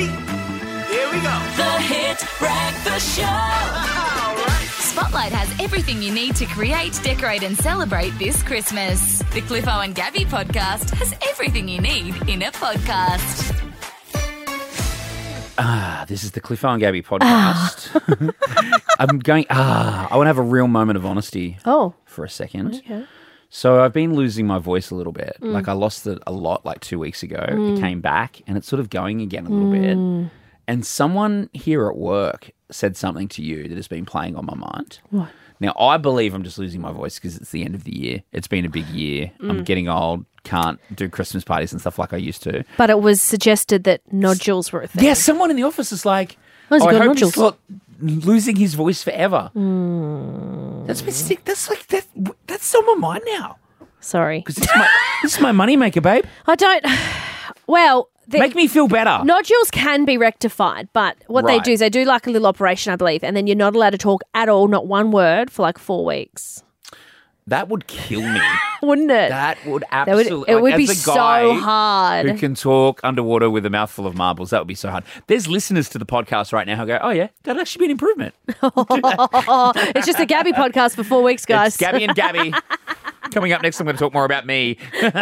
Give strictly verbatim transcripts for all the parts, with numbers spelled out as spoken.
Ready? Here we go. The Hit Breakfast Show. All right. Spotlight has everything you need to create, decorate and celebrate this Christmas. The Cliffo and Gabby podcast has everything you need in a podcast. Ah, this is the Cliffo and Gabby podcast. I'm going, ah, I want to have a real moment of honesty Oh. for a second. Okay. So I've been losing my voice a little bit. Mm. Like I lost it a lot like two weeks ago. Mm. It came back and it's sort of going again a little mm. bit. And someone here at work said something to you that has been playing on my mind. What? Now, I believe I'm just losing my voice because it's the end of the year. It's been a big year. Mm. I'm getting old, can't do Christmas parties and stuff like I used to. But it was suggested that nodules were a thing. Yeah, someone in the office is like, oh, oh, I hope nodules. he's not losing his voice forever. Mm. That's been sick. That's like, that, that's on my mind now. Sorry. Because this, this is my moneymaker, babe. I don't, well... The, Make me feel better. Nodules can be rectified, but what Right. they do is they do like a little operation, I believe, and then you're not allowed to talk at all, not one word, for like four weeks. That would kill me. Wouldn't it? That would That would- absolutely. it would like, be as a guy so hard. Who can talk underwater with a mouthful of marbles? That would be so hard. There's listeners to the podcast right now who go, "Oh yeah, that'd actually be an improvement." It's just a Gabby podcast for four weeks, guys. It's Gabby and Gabby. Coming up next, I'm going to talk more about me.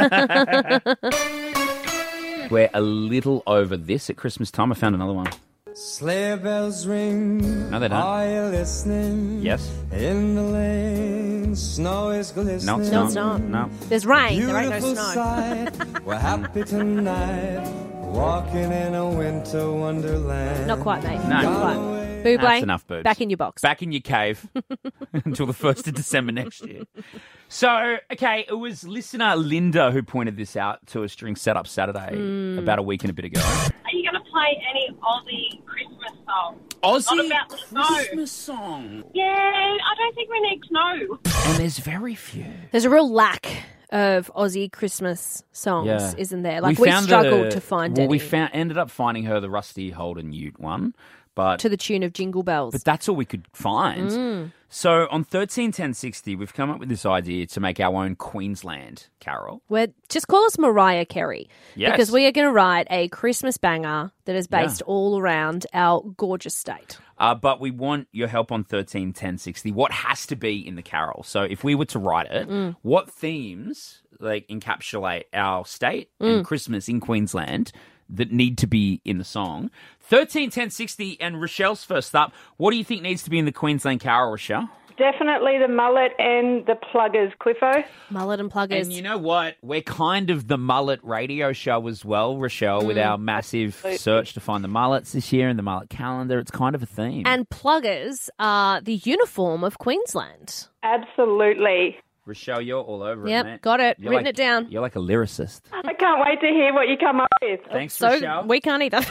We're a little over this at Christmas time. I found another one. Sleigh bells ring. No, they don't. Are you listening? Yes. In the lane, snow is glistening. No, it's No, not. it's not. No. There's rain. There ain't no Beautiful snow. sight. We're happy tonight, walking in a winter wonderland. Not quite, mate. No. Not quite. Buble, That's enough, boobs. back in your box. Back in your cave until the first of December next year. So, okay, it was listener Linda who pointed this out to us during Setup Saturday Mm. about a week and a bit ago. Are you going to play any Aussie Christmas songs? Aussie Not about the snow. Christmas song. Yeah, I don't think we need snow. And there's very few. There's a real lack of Aussie Christmas songs, Yeah. isn't there? Like, we, struggled the- to find well, any. we found, ended up finding her the Rusty Holden Ute one. But, to the tune of Jingle Bells. but that's all we could find. Mm. So on thirteen ten sixty, we've come up with this idea to make our own Queensland carol. We're, just call us Mariah Carey. Yes. Because we are going to write a Christmas banger that is based Yeah. all around our gorgeous state. Uh, but we want your help on thirteen ten sixty. What has to be in the carol? So if we were to write it, Mm. what themes like encapsulate our state Mm. and Christmas in Queensland that need to be in the song? thirteen ten sixty, and Rochelle's first up. What do you think needs to be in the Queensland carol, Rochelle? Definitely the mullet and the pluggers, Cliffo. Mullet and pluggers. And you know what? We're kind of the mullet radio show as well, Rochelle, with Mm. our massive search to find the mullets this year and the mullet calendar. It's kind of a theme. And pluggers are the uniform of Queensland. Absolutely. Rochelle, you're all over Yep, it, mate. got it. You're Written like- it down. You're like a lyricist. I can't wait to hear what you come up with. Thanks, So Rochelle. we can't either.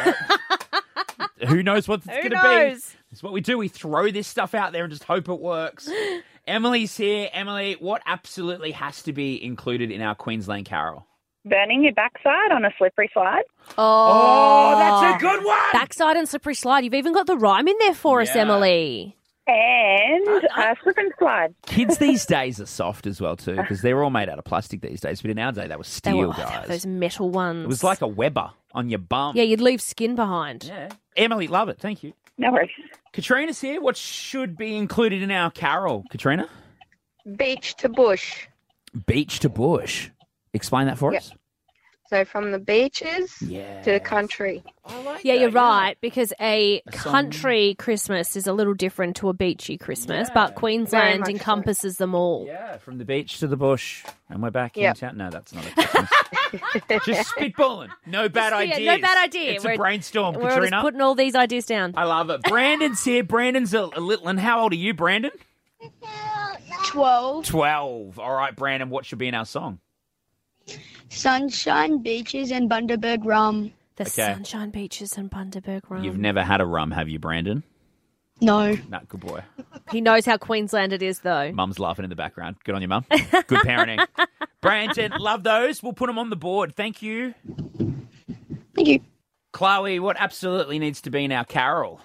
Who knows what it's Who going to be? knows? It's what we do. We throw this stuff out there and just hope it works. Emily's here. Emily, what absolutely has to be included in our Queensland carol? Burning your backside on a slippery slide. Oh, that's a good one. Backside and slippery slide. You've even got the rhyme in there for us, Yeah. Emily. And uh, slip and slide. Kids these days are soft as well too, because they're all made out of plastic these days. But in our day, they were They steel, were, oh, guys. those metal ones. It was like a Weber on your bum. Yeah, you'd leave skin behind. Yeah. Emily, love it. Thank you. No worries. Katrina's here. What should be included in our carol, Katrina? Beach to bush. Beach to bush. Explain that for Yep. us. So from the beaches Yeah. to the country. Yeah, you're right, because a, A song. country Christmas is a little different to a beachy Christmas, Yeah. but Very Queensland much so. encompasses them all. Yeah, from the beach to the bush, and we're back Yep. in town. No, that's not a Christmas. Just spitballing. No bad Just- yeah, ideas. no bad idea. It's We're- a brainstorm, We're Katrina. just putting all these ideas down. I love it. Brandon's here. Brandon's a, a little. And how old are you, Brandon? Twelve. Twelve. All right, Brandon. What should be in our song? Sunshine, beaches, and Bundaberg rum. The Okay. Sunshine Beaches and Bundaberg rum. You've never had a rum, have you, Brandon? No. No, good boy. He knows how Queensland it is, though. Mum's laughing in the background. Good on you, Mum. Good parenting. Brandon, love those. We'll put them on the board. Thank you. Thank you. Chloe, what absolutely needs to be in our carol?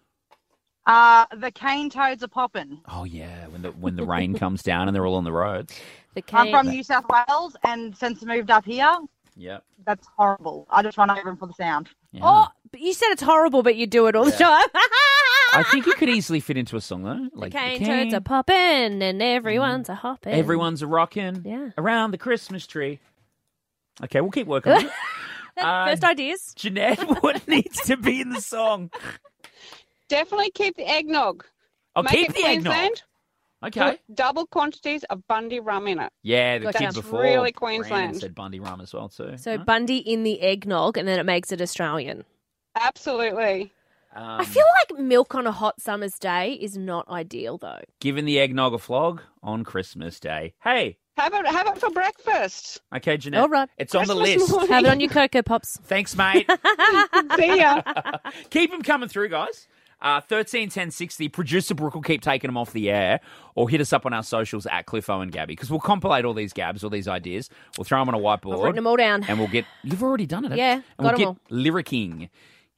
Uh, the cane toads are popping. Oh yeah, when the when the rain comes down and they're all on the roads. The I'm cane- from New South Wales, and since I moved up here, Yep. that's horrible. I just run over them for the sound. Yeah. Oh, But you said it's horrible, but you do it all the time. I think it could easily fit into a song, though. Like the cane toads are popping and everyone's a hopping. Everyone's a rocking Yeah. around the Christmas tree. Okay, we'll keep working on it. Uh, First ideas. Jeanette, what needs to be in the song? Definitely keep the eggnog. I'll Make keep it the eggnog. Queensland. Okay. Put double quantities of Bundy rum in it. Yeah, the Gotcha. kid That's before. really Brandon Queensland. said Bundy rum as well, too. So Bundy in the eggnog, and then it makes it Australian. Absolutely. Um, I feel like milk on a hot summer's day is not ideal, though. Giving the eggnog a flog on Christmas Day. Hey. Have it, have it for breakfast. Okay, Jeanette. All right. It's on the Christmas list. morning. Have it on your Cocoa Pops. Thanks, mate. See ya. Keep them coming through, guys. Uh, thirteen ten sixty. Producer Brooke will keep taking them off the air, or hit us up on our socials at Cliffo and Gabby, because we'll compilate all these Gabs, all these ideas. We'll throw them on a whiteboard. I've written them all down. And we'll get... You've already done it, haven't Yeah, you? And got we'll 'em get lyricking.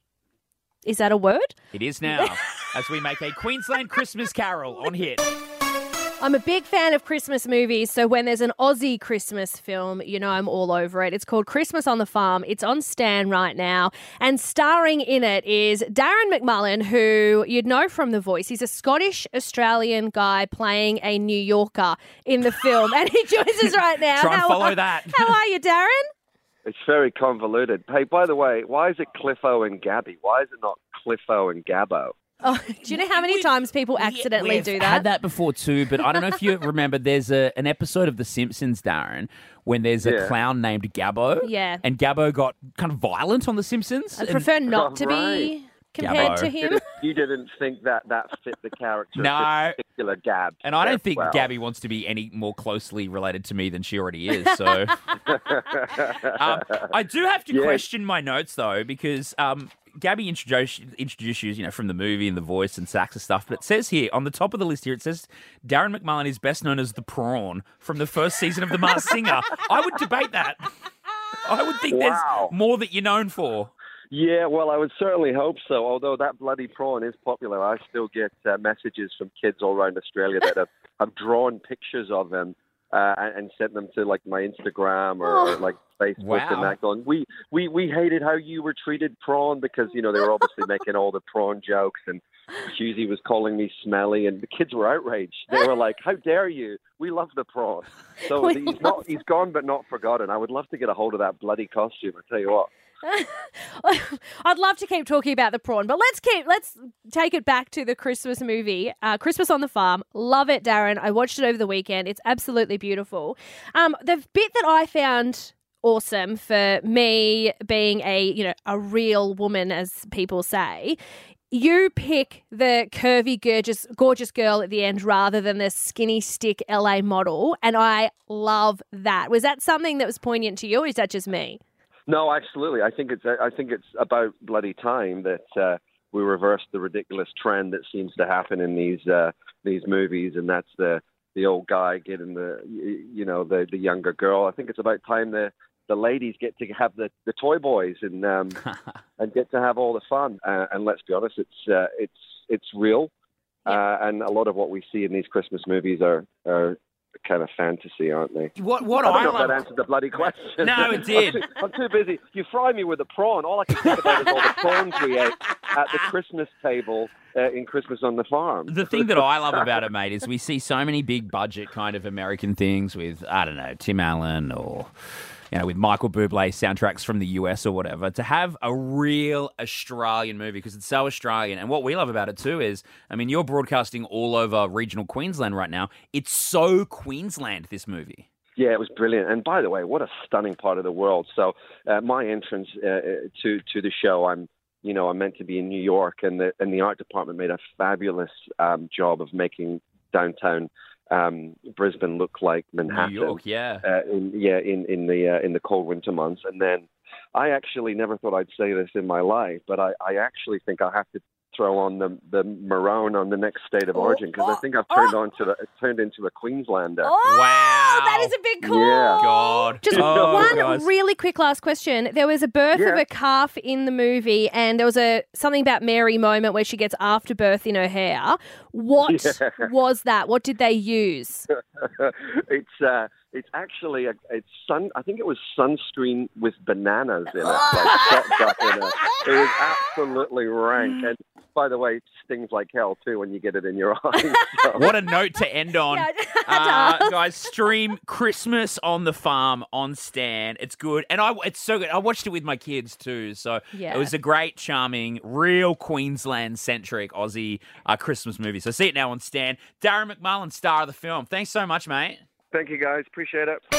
Is that a word? It is now, as we make a Queensland Christmas carol on Hit. I'm a big fan of Christmas movies, so when there's an Aussie Christmas film, you know I'm all over it. It's called Christmas on the Farm. It's on Stan right now, and starring in it is Darren McMullen, who you'd know from The Voice. He's a Scottish-Australian guy playing a New Yorker in the film, and he joins us right now. Try and How follow are- that. How are you, Darren? It's very convoluted. Hey, by the way, why is it Cliffo and Gabby? Why is it not Cliffo and Gabbo? Oh, do you know how many times people accidentally We've do had that? that before too, but I don't know if you remember, there's a, an episode of The Simpsons, Darren, when there's a Yeah. clown named Gabbo. Yeah. And Gabbo got kind of violent on The Simpsons. I and- prefer not Oh, to right. be compared Gabbo. to him. Didn't- You didn't think that that fit the character No. of this particular Gab. And I don't very think well. Gabby wants to be any more closely related to me than she already is. So um, I do have to Yeah. question my notes, though, because um, Gabby introduced, introduced you, you know, from the movie and The Voice and Sax and stuff. But it says here, on the top of the list here, it says Darren McMullen is best known as the Prawn from the first season of The Masked Singer. I would debate that. I would think Wow. there's more that you're known for. Yeah, well, I would certainly hope so. Although that bloody prawn is popular, I still get uh, messages from kids all around Australia that have, have drawn pictures of them uh, and, and sent them to like my Instagram or, or like Facebook Wow. and that. Going, we, we we hated how you were treated, prawn, because you know they were obviously making all the prawn jokes, and Susie was calling me smelly, and the kids were outraged. They were like, "How dare you? We love the prawn." So We he's not he's gone but not forgotten. I would love to get a hold of that bloody costume. I tell you what. I'd love to keep talking about the prawn, but let's keep let's take it back to the Christmas movie, uh, Christmas on the Farm. Love it, Darren. I watched it over the weekend. It's absolutely beautiful. Um, the bit that I found awesome for me, being a you know a real woman, as people say, you pick the curvy, gorgeous, gorgeous girl at the end rather than the skinny stick L A model, and I love that. Was that something that was poignant to you, or is that just me? No, absolutely. I think it's I think it's about bloody time that uh, we reverse the ridiculous trend that seems to happen in these uh, these movies, and that's the the old guy getting the you know the the younger girl. I think it's about time the the ladies get to have the, the toy boys and um, and get to have all the fun. Uh, and let's be honest, it's uh, it's it's real, uh, and a lot of what we see in these Christmas movies are are kind of fantasy, aren't they? What what I don't I know if love- that answered the bloody question. No, it did. I'm too, I'm too busy. You fry me with a prawn. All I can think about is all the prawns we ate at the Christmas table uh, in Christmas on the Farm. The thing that I love about it, mate, is we see so many big budget kind of American things with, I don't know, Tim Allen or, you know, with Michael Bublé soundtracks from the U S or whatever, to have a real Australian movie, because it's so Australian. And what we love about it too is, I mean, you're broadcasting all over regional Queensland right now. It's so Queensland, this movie. Yeah, it was brilliant. And by the way, what a stunning part of the world. So uh, my entrance uh, to to the show, I'm you know I'm meant to be in New York, and the and the art department made a fabulous um, job of making downtown um, Brisbane look like Manhattan. New York, yeah. Uh, in, yeah, in in the uh, in the cold winter months. And then I actually never thought I'd say this in my life, but I, I actually think I'll have to throw on the the maroon on the next state of origin, because I think I've turned on to the turned into a Queenslander. Oh, wow. that is a big call. Yeah. God. Just Oh, one guys. really quick last question. There was a birth Yeah. of a calf in the movie, and there was a something about Mary moment where she gets afterbirth in her hair. What Yeah. was that? What did they use? it's uh, it's actually a it's sun. I think it was sunscreen with bananas in it, like chopped up in it. It was absolutely rank. And by the way, it stings like hell too when you get it in your eyes. So. What a note to end on. Yeah, it uh, does. guys, stream Christmas on the Farm on Stan. It's good. And I, it's so good. I watched it with my kids too. So Yeah. it was a great, charming, real Queensland-centric Aussie uh, Christmas movie. So see it now on Stan. Darren McMullen, star of the film. Thanks so much, mate. Thank you, guys. Appreciate it.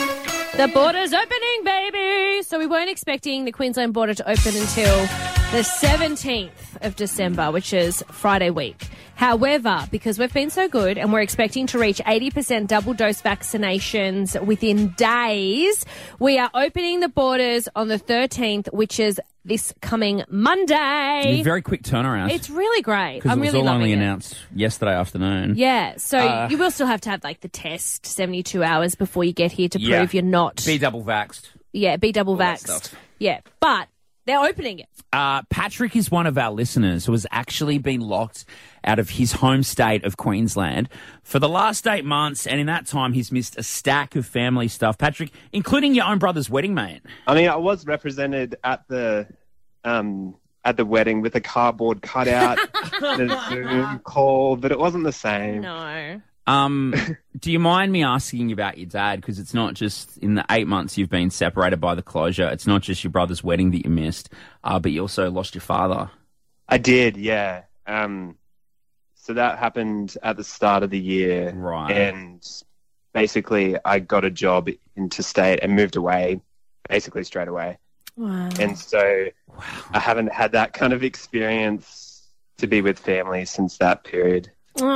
The border's opening, baby! So we weren't expecting the Queensland border to open until the seventeenth of December, which is Friday week. However, because we've been so good and we're expecting to reach eighty percent double dose vaccinations within days, we are opening the borders on the thirteenth, which is this coming Monday. Very quick turnaround. It's really great. Because I'm it was really all loving only it. announced yesterday afternoon. Yeah, so Uh, you will still have to have like the test seventy-two hours before you get here to prove Yeah. you're not. Be double vaxxed. Yeah, be double All that vaxxed. stuff. Yeah, but they're opening it. Uh, Patrick is one of our listeners who has actually been locked out of his home state of Queensland for the last eight months, and in that time he's missed a stack of family stuff. Patrick, including your own brother's wedding, mate. I mean, I was represented at the um, at the wedding with a cardboard cutout, and a Zoom call, but it wasn't the same. No. Um, do you mind me asking about your dad? Because it's not just in the eight months you've been separated by the closure. It's not just your brother's wedding that you missed, uh, but you also lost your father. I did, yeah. Um, so that happened at the start of the year. Right. And basically I got a job interstate and moved away basically straight away. Wow. And so I haven't had that kind of experience to be with family since that period.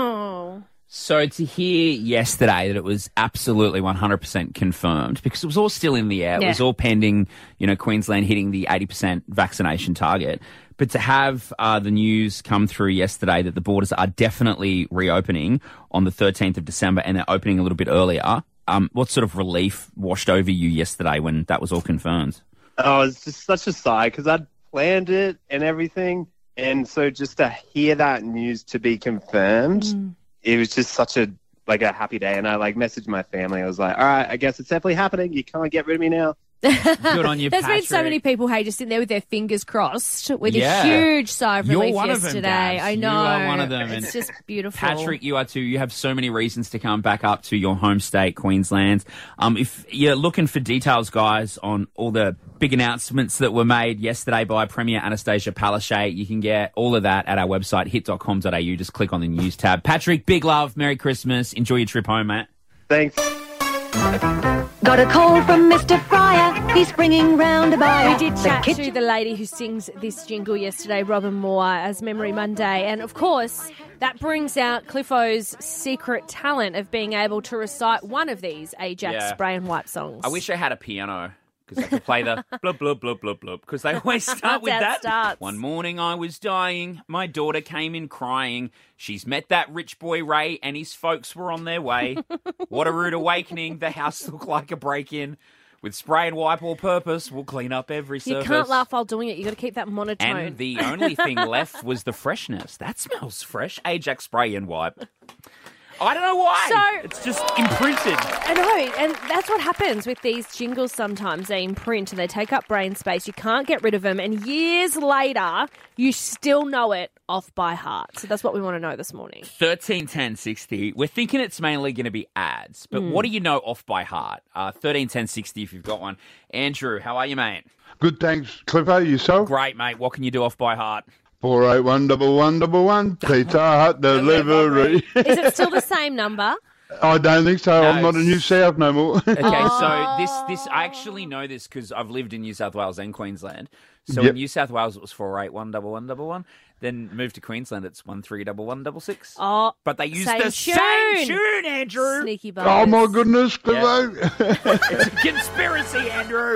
Oh. So to hear yesterday that it was absolutely one hundred percent confirmed, because it was all still in the air, it Yeah. was all pending, you know, Queensland hitting the eighty percent vaccination target. But to have uh, the news come through yesterday that the borders are definitely reopening on the thirteenth of December and they're opening a little bit earlier, um, what sort of relief washed over you yesterday when that was all confirmed? Oh, it's just such a sigh because I'd planned it and everything. And so just to hear that news to be confirmed, Mm. it was just such a, like a happy day. And I like messaged my family. I was like, all right, I guess it's definitely happening. You can't get rid of me now. Good on you, There's been so Patrick. many people, hey, just sitting there with their fingers crossed with Yeah. a huge sigh of You're relief one of them, yesterday. Gabs. I You know. are one of them, It's and just beautiful. Patrick, you are too. You have so many reasons to come back up to your home state, Queensland. Um, if you're looking for details, guys, on all the big announcements that were made yesterday by Premier Anastasia Palaszczuk, you can get all of that at our website, hit dot com dot a u. Just click on the news tab. Patrick, big love. Merry Christmas. Enjoy your trip home, mate. Thanks. Got a call from Mister Fryer. He's bringing round a buyer. We did The chat kitchen- to the lady who sings this jingle yesterday, Robin Moore, as Memory Monday. And of course, that brings out Cliffo's secret talent of being able to recite one of these Ajax Yeah. Spray and Wipe songs. I wish I had a piano because I could play the blub, blub, blub, blub, blub, because they always start with That's how it that. starts. One morning I was dying. My daughter came in crying. She's met that rich boy Ray and his folks were on their way. What a rude awakening. The house looked like a break-in. With spray and wipe all purpose, we'll clean up every You surface. can't laugh while doing it. You've got to keep that monotone. And the only thing left was the freshness. That smells fresh. Ajax Spray and Wipe. I don't know why. So- it's just imprinted. I know, and that's what happens with these jingles sometimes. They imprint and they take up brain space. You can't get rid of them, and years later, you still know it off by heart. So that's what we want to know this morning. thirteen ten sixty. We're thinking it's mainly going to be ads, but Mm. what do you know off by heart? Uh, thirteen ten sixty if you've got one. Andrew, how are you, mate? Good, thanks, Cliffo. Yourself? Great, mate. What can you do off by heart? Four eight one double one double one. Pizza Hut delivery. Is it still the same number? I don't think so. No, I'm not in New South no more. Okay, Oh. so this this I actually know this because I've lived in New South Wales and Queensland. So Yep. in New South Wales it was four eight one double one double one. Then moved to Queensland it's one three double one double six. Oh, But they used same the tune. same tune, Andrew. Sneaky buggers. Oh my goodness, Cliffo. It's a conspiracy, Andrew.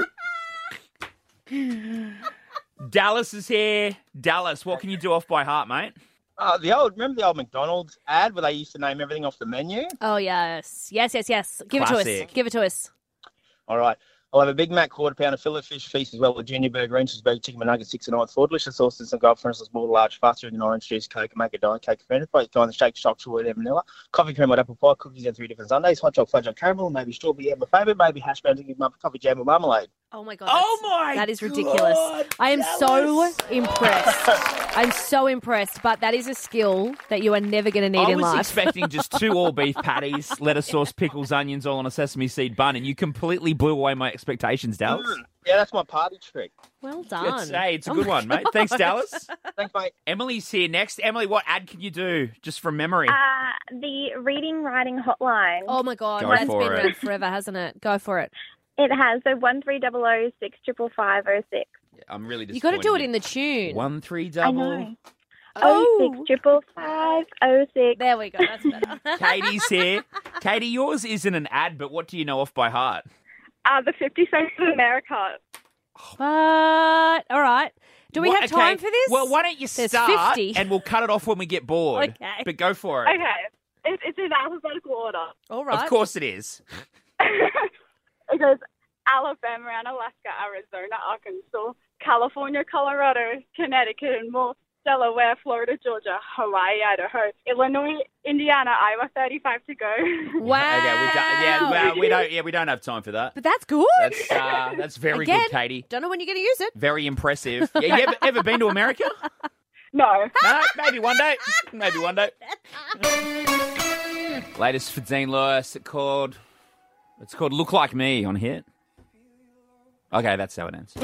Dallas is here. Dallas, what can you do off by heart, mate? Uh, the old, remember the old McDonald's ad where they used to name everything off the menu? Oh, yes. Yes, yes, yes. Give it to Classic. us. Give it to us. All right. I'll have a Big Mac, quarter pounder, fillet fish feast as well with junior burger, inches burger, chicken McNuggets, six and nine, four delicious sauces, some gold furnace, small, large, fast and orange juice, Coke, and make a diet cake, furnace, both kind of shake, shock, chocolate, and vanilla, coffee cream with apple pie, cookies and three different sundaes, hot chocolate, fudge on caramel, maybe strawberry, yeah, my favourite, maybe hash browns, and coffee jam with marmalade. Oh my god! Oh my! That is ridiculous. God, I am that so was- impressed. I'm so impressed. But that is a skill that you are never going to need I in was life. expecting just two all beef patties, lettuce sauce, pickles, onions, all on a sesame seed bun, and you completely blew away my expectations, Dallas. Mm, yeah, that's my party trick. Well Good done. say, it's a Oh good my one, mate. God. Thanks, Dallas. Thanks, mate. Emily's here next. Emily, what ad can you do just from memory? Uh, the reading writing hotline. Oh my god, Go that's for been it. around forever, hasn't it? Go for it. It has so one three double o six triple five oh six. I'm really You disappointed. got to do it in the tune. One three I double. know. Oh six triple five oh six. There we go. That's better. Katie's here. Katie, yours isn't an ad, but what do you know off by heart? Uh, the Fifty Cents of America. But all right. Do we What- have time okay, for this? Well, why don't you There's start fifty. and we'll cut it off when we get bored. Okay. But go for it. Okay, it, it's in alphabetical order. All right. Of course it is. It goes Alabama and Alaska, Arizona, Arkansas, California, Colorado, Connecticut, and more. Delaware, Florida, Georgia, Hawaii, Idaho, Illinois, Indiana, Iowa. Thirty-five to go. Wow. Okay, we don't, yeah, well, we don't. Yeah, we don't have time for that. But that's good. That's uh, that's very Again, good, Katie. Don't know when you're going to use it. Very impressive. Yeah, you ever, ever been to America? No. No, maybe one day. Maybe one day. Latest for Dean Lewis. It called. It's called "Look Like Me" on Hit. Okay, that's how it ends.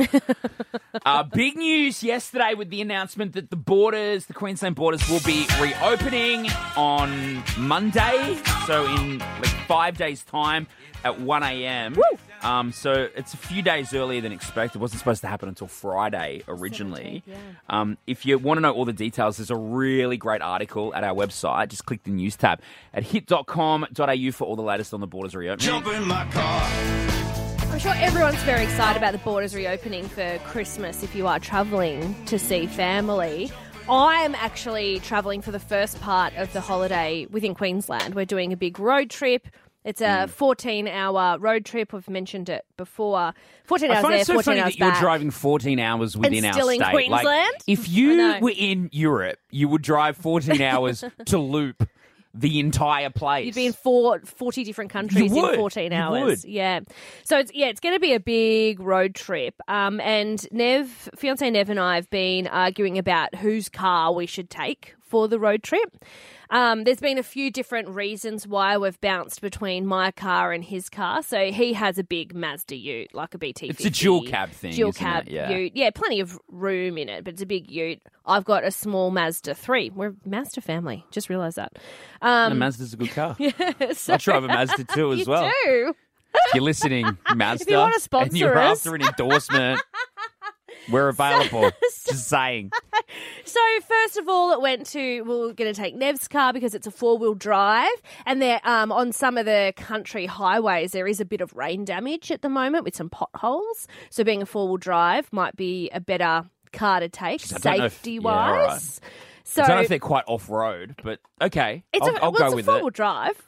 uh, big news yesterday with the announcement that the borders, the Queensland borders, will be reopening on Monday. So in like five days' time at one a.m. Um, so it's a few days earlier than expected. It wasn't supposed to happen until Friday originally. Um, if you want to know all the details, there's a really great article at our website. Just click the news tab at hit dot com dot a u for all the latest on the borders reopening. Jump in my car. I'm sure everyone's very excited about the borders reopening for Christmas if you are travelling to see family. I'm actually travelling for the first part of the holiday within Queensland. We're doing a big road trip. It's a fourteen-hour road trip. We've mentioned it before. fourteen I hours find there, it so fourteen funny hours that you're back. driving fourteen hours within still our in state. Like, Queensland? if I you know. were in Europe, you would drive fourteen hours to loop the entire place. You'd be in four, forty different countries You would. in fourteen You hours. would. Yeah. So it's yeah, it's going to be a big road trip. Um, and Nev, fiance Nev, and I have been arguing about whose car we should take for the road trip. Um, there's been a few different reasons why we've bounced between my car and his car. So he has a big Mazda Ute, like a B T fifty. It's a dual cab thing, Dual isn't cab it? Yeah. Ute. Yeah, plenty of room in it, but it's a big Ute. I've got a small Mazda three. We're a Mazda family. Just realised that. Um, And Mazda's a good car. yeah, so- I drive a Mazda too as you well. do. If you're listening, Mazda, wanna sponsor and you're us. after an endorsement, we're available. Just saying. So first of all, it went to, we we're going to take Nev's car because it's a four-wheel drive, and there um, on some of the country highways there is a bit of rain damage at the moment with some potholes. So being a four-wheel drive might be a better car to take, I don't know if- safety yeah, wise. all right. So I don't know if they're quite off road, but okay, it's I'll, a, I'll well, go it's with a four-wheel it. drive,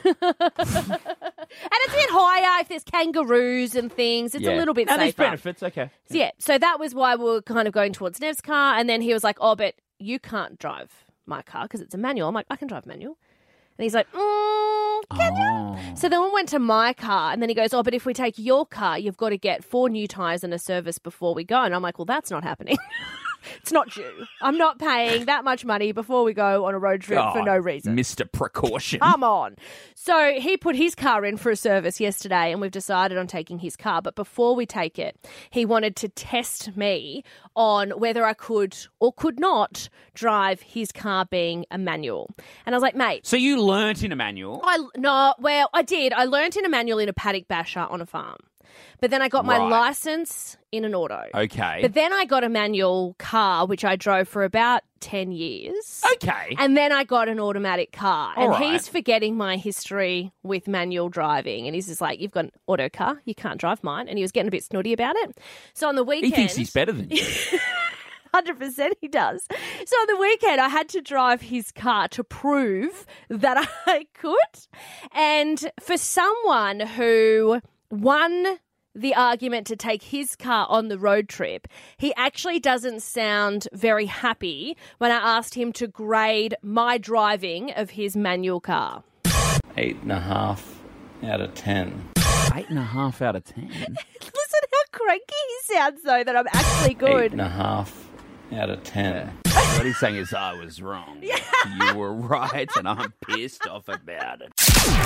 and it's a bit higher if there's kangaroos and things. It's Yeah. a little bit No, there's safer. benefits. Okay. So, yeah, so that was why we were kind of going towards Nev's car, and then he was like, "Oh, but you can't drive my car because it's a manual." I'm like, "I can drive manual," and he's like, mm, "Can Oh. you?" So then we went to my car, and then he goes, "Oh, but if we take your car, you've got to get four new tyres and a service before we go." And I'm like, "Well, that's not happening." It's not due. I'm not paying that much money before we go on a road trip for God, no reason. Mister Precaution. Come on. So he put his car in for a service yesterday, and we've decided on taking his car. But before we take it, he wanted to test me on whether I could or could not drive his car being a manual. And I was like, mate. So you learnt in a manual. I, no, well, I did. I learnt in a manual in a paddock basher on a farm. But then I got my Right. license in an auto. Okay. But then I got a manual car, which I drove for about ten years. Okay. And then I got an automatic car. All and right. he's forgetting my history with manual driving. And he's just like, "You've got an auto car. You can't drive mine." And he was getting a bit snooty about it. So on the He weekend... thinks he's better than you. one hundred percent he does. So on the weekend, I had to drive his car to prove that I could. And for someone who, one, the argument to take his car on the road trip, he actually doesn't sound very happy when I asked him to grade my driving of his manual car. Eight and a half out of ten. Eight and a half out of ten. Listen how cranky he sounds, though, that I'm actually good. Eight and a half out of ten. What he's saying is, I was wrong. Yeah. You were right, and I'm pissed off about it.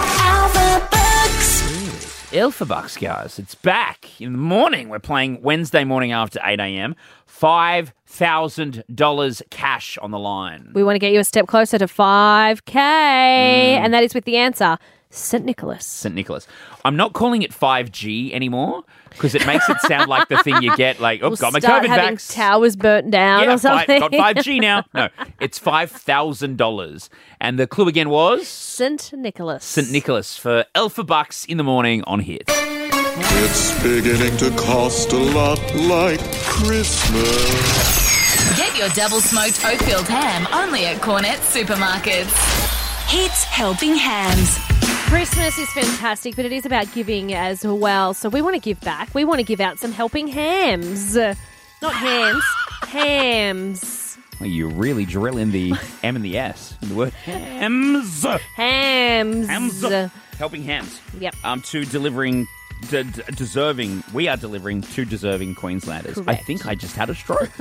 Alpha Bucks, guys. It's back in the morning. We're playing Wednesday morning after eight a.m. five thousand dollars cash on the line. We want to get you a step closer to five K, Mm. and that is with the answer, Saint Nicholas. Saint Nicholas. I'm not calling it five G anymore because it makes it sound like the thing you get, like, oh, We'll got my start COVID having vax. towers burnt down Yeah, or fi- something. got five G now. No, it's five thousand dollars. And the clue again was? Saint Nicholas. Saint Nicholas for Alpha Bucks in the morning on Hit. It's beginning to cost a lot like Christmas. Get your double smoked oat-filled ham only at Cornet Supermarkets. Hits Helping Hams. Christmas is fantastic, but it is about giving as well. So we want to give back. We want to give out some helping hams. Not hands, hams. Well, you really drill in the M and the S in the word hams. Hams. Hams. Helping Hams. Yep. Um, to delivering, d- d- deserving, we are delivering to deserving Queenslanders. I Correct. think I just had a stroke.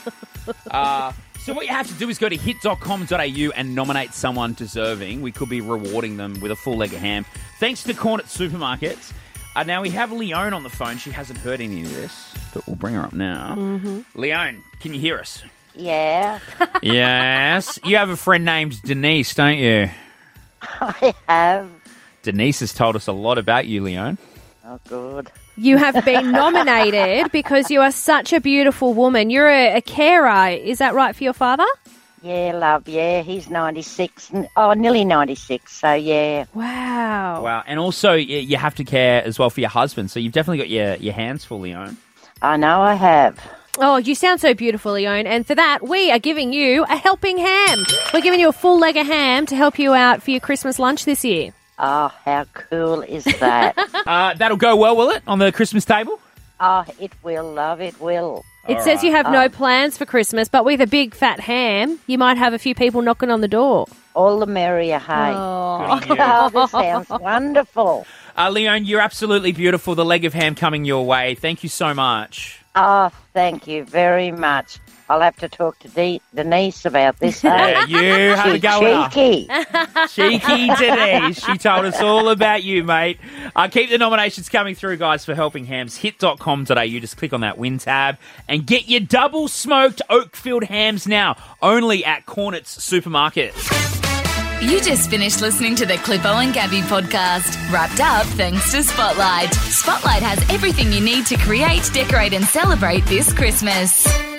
uh, so what you have to do is go to hit dot com dot a u and nominate someone deserving. We could be rewarding them with a full leg of ham. Thanks to Cornet Supermarkets. Uh, now, we have Leone on the phone. She hasn't heard any of this, but we'll bring her up now. Mm-hmm. Leone, can you hear us? Yeah, Yes. You have a friend named Denise, don't you? I have. Denise has told us a lot about you, Leone. Oh, good. You have been nominated because you are such a beautiful woman. You're a, a carer. Is that right for your father? Yeah, love, yeah. He's ninety-six. n- Oh, nearly ninety-six, so yeah. Wow. Wow. And also, y- you have to care as well for your husband, so you've definitely got your, your hands full, Leone. I know I have. Oh, you sound so beautiful, Leone. And for that, we are giving you a helping ham. We're giving you a full leg of ham to help you out for your Christmas lunch this year. Oh, how cool is that? Uh, that'll go well, will it, on the Christmas table? Oh, it will, love, it will. It All says right. you have Oh. no plans for Christmas, but with a big fat ham, you might have a few people knocking on the door. All the merrier, hey. Oh. Good on Oh, this sounds wonderful. Uh, Leone, you're absolutely beautiful. The leg of ham coming your way. Thank you so much. Oh, thank you very much. I'll have to talk to De- Denise about this. Yeah, eh? you have a She's go with her. cheeky. Cheeky Denise. She told us all about you, mate. Uh, keep the nominations coming through, guys, for Helping Hams. hit dot com dot a u. Just click on that win tab and get your double smoked oak-filled hams now, only at Cornet's Supermarket. You just finished listening to the Clippo and Gabby podcast, wrapped up thanks to Spotlight. Spotlight has everything you need to create, decorate and celebrate this Christmas.